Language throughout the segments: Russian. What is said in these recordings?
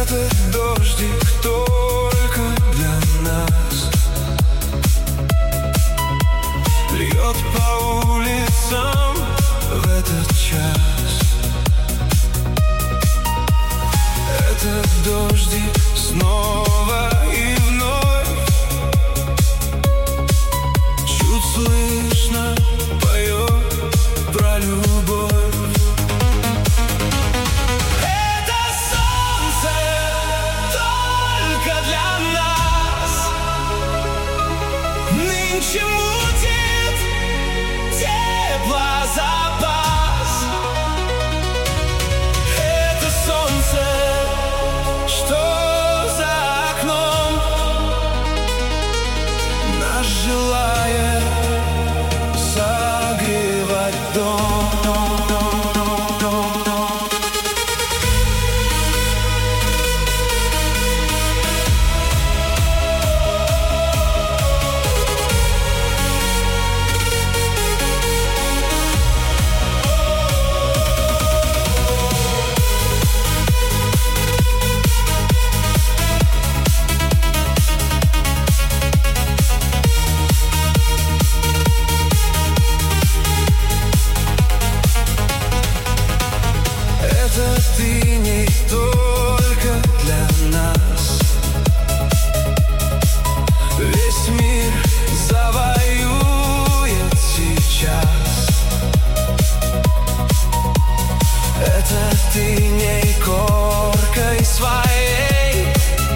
Этот дождик только для нас льет по улицам в этот час. Этот дождик снова и вновь чуть слышно поет про любовь. Это солнце только для нас нынче мутит теплозапас. Это солнце, что за окном нас желает согревать дом. Этот иней только для нас весь мир завоюет сейчас. Этот иней коркой своей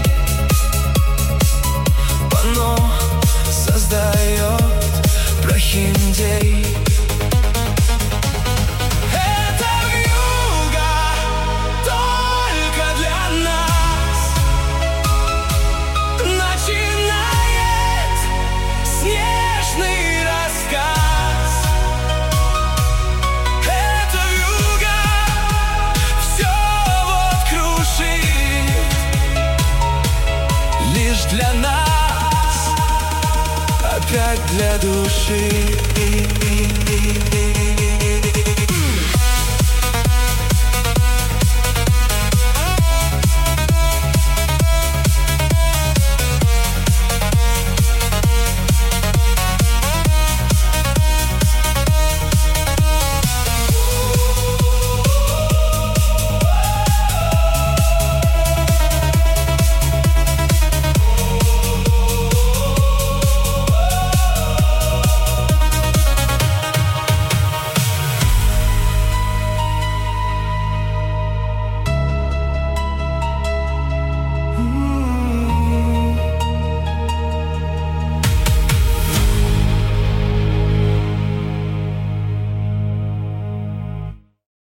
панно создает прохиндей. Для нас, опять для души.